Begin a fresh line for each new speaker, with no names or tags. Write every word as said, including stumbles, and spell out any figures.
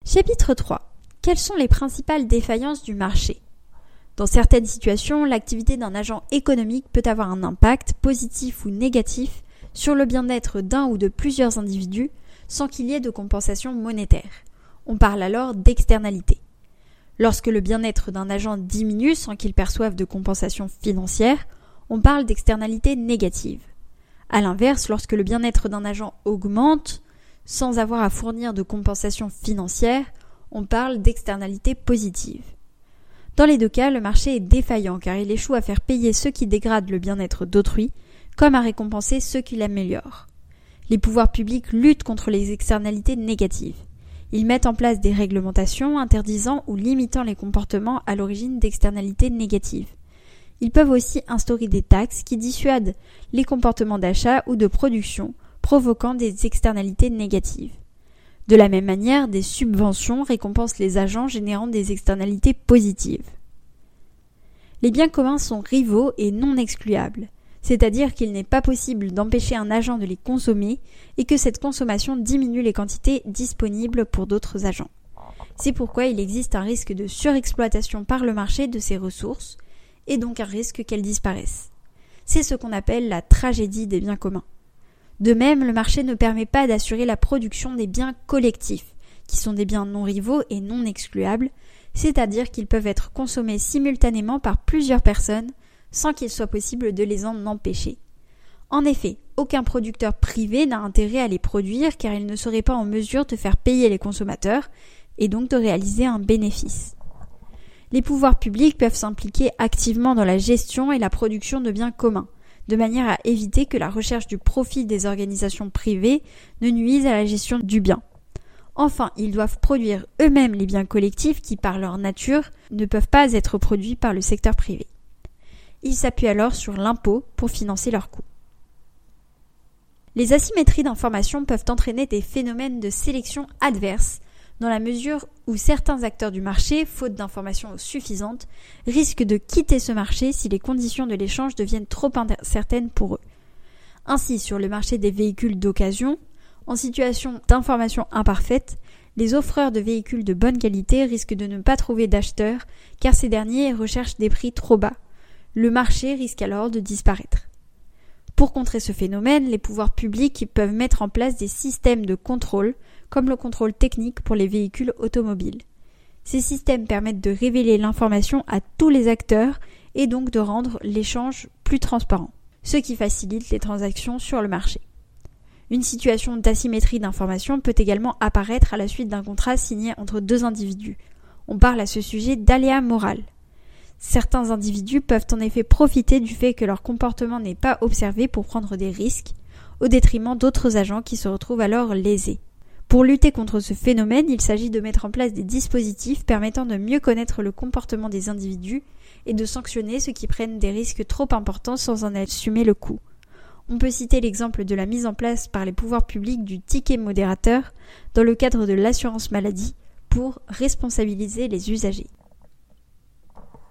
Chapitre trois. Quelles sont les principales défaillances du marché ? Dans certaines situations, l'activité d'un agent économique peut avoir un impact, positif ou négatif, sur le bien-être d'un ou de plusieurs individus sans qu'il y ait de compensation monétaire. On parle alors d'externalité. Lorsque le bien-être d'un agent diminue sans qu'il perçoive de compensation financière, on parle d'externalité négative. À l'inverse, lorsque le bien-être d'un agent augmente sans avoir à fournir de compensation financière, on parle d'externalité positive. Dans les deux cas, le marché est défaillant car il échoue à faire payer ceux qui dégradent le bien-être d'autrui, comme à récompenser ceux qui l'améliorent. Les pouvoirs publics luttent contre les externalités négatives. Ils mettent en place des réglementations interdisant ou limitant les comportements à l'origine d'externalités négatives. Ils peuvent aussi instaurer des taxes qui dissuadent les comportements d'achat ou de production, provoquant des externalités négatives. De la même manière, des subventions récompensent les agents générant des externalités positives. Les biens communs sont rivaux et non excluables, c'est-à-dire qu'il n'est pas possible d'empêcher un agent de les consommer et que cette consommation diminue les quantités disponibles pour d'autres agents. C'est pourquoi il existe un risque de surexploitation par le marché de ces ressources et donc un risque qu'elles disparaissent. C'est ce qu'on appelle la tragédie des biens communs. De même, le marché ne permet pas d'assurer la production des biens collectifs, qui sont des biens non rivaux et non excluables, c'est-à-dire qu'ils peuvent être consommés simultanément par plusieurs personnes sans qu'il soit possible de les en empêcher. En effet, aucun producteur privé n'a intérêt à les produire car il ne serait pas en mesure de faire payer les consommateurs et donc de réaliser un bénéfice. Les pouvoirs publics peuvent s'impliquer activement dans la gestion et la production de biens communs, de manière à éviter que la recherche du profit des organisations privées ne nuise à la gestion du bien. Enfin, ils doivent produire eux-mêmes les biens collectifs qui, par leur nature, ne peuvent pas être produits par le secteur privé. Ils s'appuient alors sur l'impôt pour financer leurs coûts. Les asymétries d'information peuvent entraîner des phénomènes de sélection adverse, dans la mesure où certains acteurs du marché, faute d'informations suffisantes, risquent de quitter ce marché si les conditions de l'échange deviennent trop incertaines pour eux. Ainsi, sur le marché des véhicules d'occasion, en situation d'information imparfaite, les offreurs de véhicules de bonne qualité risquent de ne pas trouver d'acheteurs car ces derniers recherchent des prix trop bas. Le marché risque alors de disparaître. Pour contrer ce phénomène, les pouvoirs publics peuvent mettre en place des systèmes de contrôle, comme le contrôle technique pour les véhicules automobiles. Ces systèmes permettent de révéler l'information à tous les acteurs et donc de rendre l'échange plus transparent, ce qui facilite les transactions sur le marché. Une situation d'asymétrie d'information peut également apparaître à la suite d'un contrat signé entre deux individus. On parle à ce sujet d'aléa moral. Certains individus peuvent en effet profiter du fait que leur comportement n'est pas observé pour prendre des risques, au détriment d'autres agents qui se retrouvent alors lésés. Pour lutter contre ce phénomène, il s'agit de mettre en place des dispositifs permettant de mieux connaître le comportement des individus et de sanctionner ceux qui prennent des risques trop importants sans en assumer le coût. On peut citer l'exemple de la mise en place par les pouvoirs publics du ticket modérateur dans le cadre de l'assurance maladie pour responsabiliser les usagers.